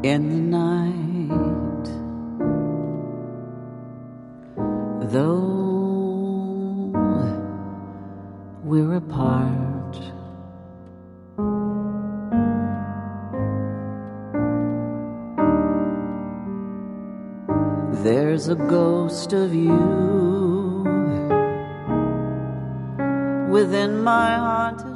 in the night, though we're apart. There's a ghost of you within my haunted